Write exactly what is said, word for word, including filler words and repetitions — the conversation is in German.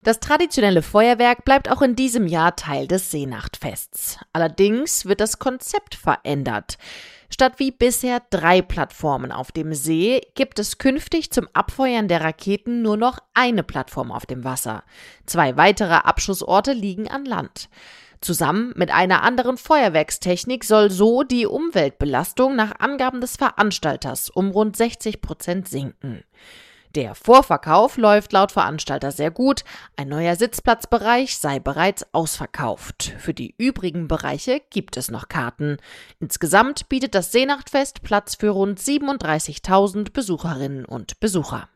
Das traditionelle Feuerwerk bleibt auch in diesem Jahr Teil des Seenachtfests. Allerdings wird das Konzept verändert. Statt wie bisher drei Plattformen auf dem See gibt es künftig zum Abfeuern der Raketen nur noch eine Plattform auf dem Wasser. Zwei weitere Abschussorte liegen an Land. Zusammen mit einer anderen Feuerwerkstechnik soll so die Umweltbelastung nach Angaben des Veranstalters um rund sechzig Prozent sinken. Der Vorverkauf läuft laut Veranstalter sehr gut. Ein neuer Sitzplatzbereich sei bereits ausverkauft. Für die übrigen Bereiche gibt es noch Karten. Insgesamt bietet das Seenachtfest Platz für rund siebenunddreißigtausend Besucherinnen und Besucher.